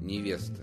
невеста.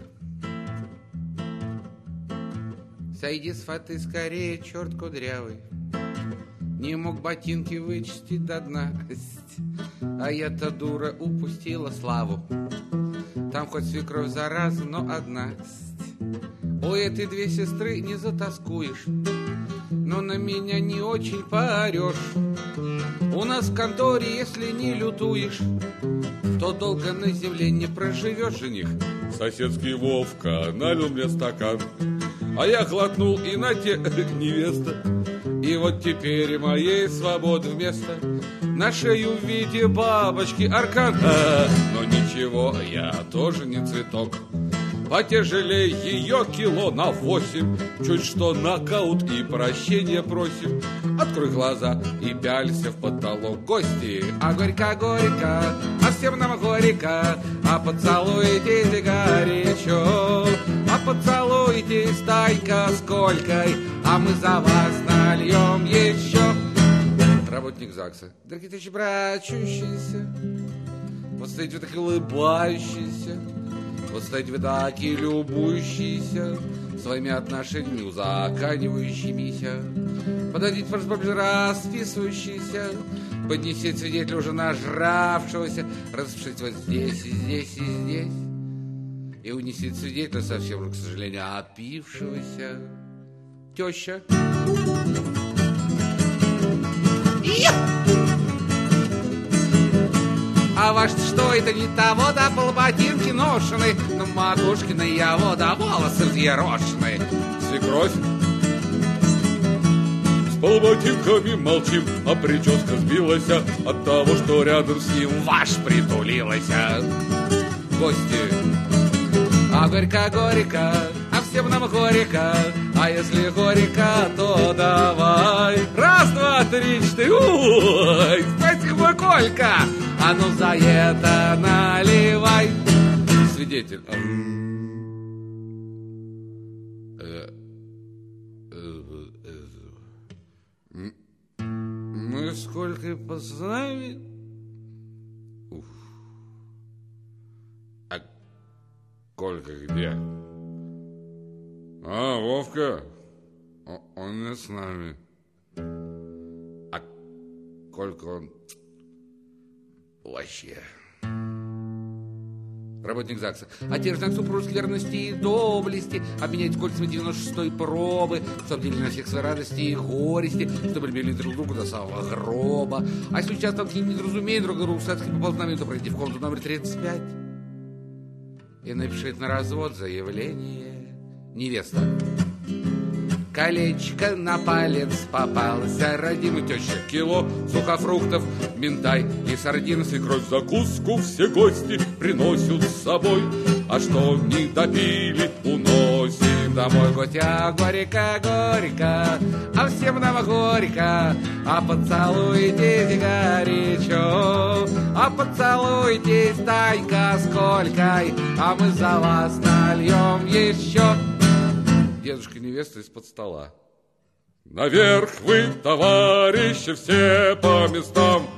Сойди с фаты скорее, черт кудрявый, не мог ботинки вычистить до дна. А я-то, дура, упустила славу. Там хоть свекровь зараза, но одна. У этой две сестры не затаскуешь, но на меня не очень поорешь. У нас в конторе, если не лютуешь, то долго на земле не проживешь, жених. Соседский Вовка налил мне стакан, а я глотнул, и на те невеста. И вот теперь моей свободы вместо на шею в виде бабочки аркан. Но ничего, я тоже не цветок, потяжелее ее кило на 8. Чуть что нокаут и прощения просим. Открой глаза и пялься в потолок. Гости, а горько-горько, а всем нам горько, а поцелуйтесь горячо, а поцелуйтесь тайка с Колькой, а мы за вас нальем еще. Работник ЗАГСа. Дорогие товарищи, брачущиеся, вот стоите вы так улыбающиеся, вот стоите вы так и любующиеся своими отношениями узаканивающимися. Подойдите, пожалуйста, поближе, расписывающиеся, поднесите свидетеля уже нажравшегося, распишите вот здесь, и здесь, и здесь, и унесите свидетеля совсем, к сожалению, опившегося. Теща. А ваш что это не того, да полботинки ношены, на макушке на его, да волосы взъерошены. Свекровь. С полботинками молчим, а прическа сбилась от того, что рядом с ним ваш притулилась. Гости. А горько-горько, а всем нам горько, а если горько, то давай. Раз, два, три, четыре. Ой, спасибо, Колька. А ну за это наливай. Свидетель. Мы с Колькой познали. А Колька где? А, Вовка, он не с нами. А Колька, он вообще. Работник ЗАГСа. А те же знак супружеской верности и доблести обменять кольцами 96-й пробы, чтобы делили на всех свои радости и горести, чтобы любили друг друга до самого гроба. А если сейчас там какие-нибудь недоразумения друг другу садские поползнамения, то пройти в комнату номер 35 и напишите на развод заявление. Невеста. Колечко на палец попалось, родину теща. Кило сухофруктов, минтай и сардин. Свекровь закуску все гости приносят с собой, а что не допили, уносим домой. Гостя горько-горько, а всем нам горько, а поцелуйтесь горячо, а поцелуйтесь тайка с Колькой, а мы за вас нальем еще. Дедушка невеста из-под стола. Наверх вы, товарищи, все по местам.